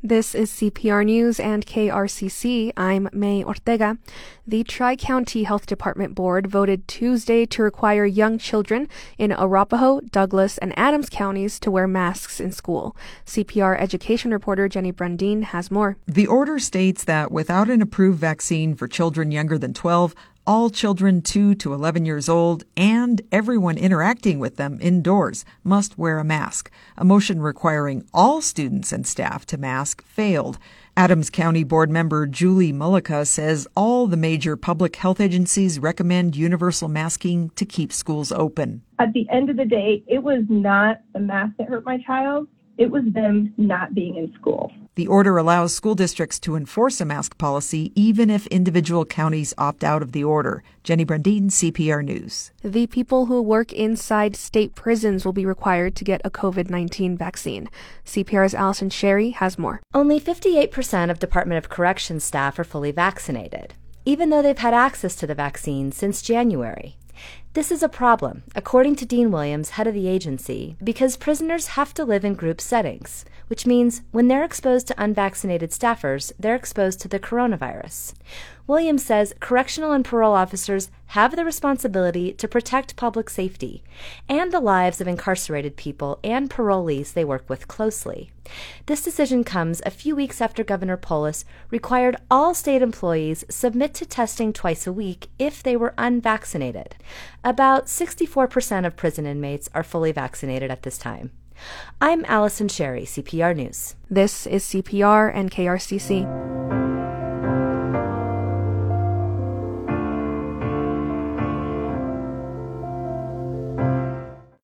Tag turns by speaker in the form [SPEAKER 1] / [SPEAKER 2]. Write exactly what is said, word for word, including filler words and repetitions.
[SPEAKER 1] This is C P R News and K R C C. I'm May Ortega. The Tri-County Health Department Board voted Tuesday to require young children in Arapahoe, Douglas, and Adams counties to wear masks in school. C P R education reporter Jenny Brundin has more.
[SPEAKER 2] The order states that without an approved vaccine for children younger than twelve, all children two to eleven years old and everyone interacting with them indoors must wear a mask. A motion requiring all students and staff to mask failed. Adams County Board member Julie Mullica says all the major public health agencies recommend universal masking to keep schools open.
[SPEAKER 3] At the end of the day, it was not the mask that hurt my child. It was them not being in school.
[SPEAKER 2] The order allows school districts to enforce a mask policy even if individual counties opt out of the order. Jenny Brundin, C P R News.
[SPEAKER 1] The people who work inside state prisons will be required to get a covid nineteen vaccine. C P R's Allison Sherry has more.
[SPEAKER 4] Only fifty-eight percent of Department of Corrections staff are fully vaccinated, even though they've had access to the vaccine since January. This is a problem, according to Dean Williams, head of the agency, because prisoners have to live in group settings, which means when they're exposed to unvaccinated staffers, they're exposed to the coronavirus. Williams says correctional and parole officers have the responsibility to protect public safety and the lives of incarcerated people and parolees they work with closely. This decision comes a few weeks after Governor Polis required all state employees submit to testing twice a week if they were unvaccinated. About sixty-four percent of prison inmates are fully vaccinated at this time. I'm Allison Sherry, C P R News.
[SPEAKER 1] This is C P R and K R C C.